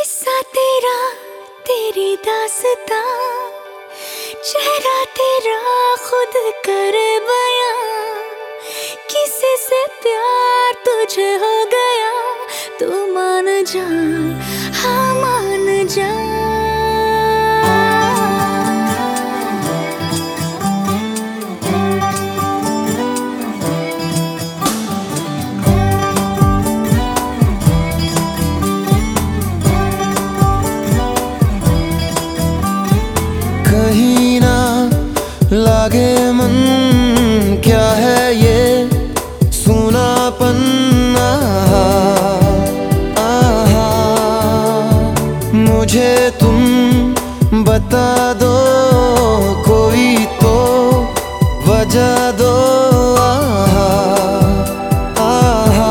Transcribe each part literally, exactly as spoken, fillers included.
किस्सा तेरा तेरी दास्तां, चेहरा तेरा खुद कर बयां। किसी से प्यार तुझे हो गया, तू मान जा, हाँ मान जा। कहीं ना लागे मन, क्या है ये सूनापन। आहा, आहा, मुझे तुम बता दो, कोई तो वजह दो। आहा, आहा,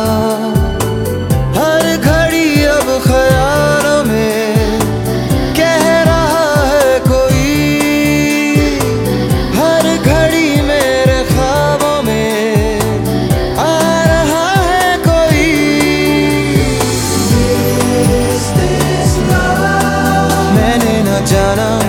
हर घड़ी अब ख्यालों में कह रहा है कोई, हर घड़ी मेरे ख्वाबों में आ रहा है कोई। मैंने न जाना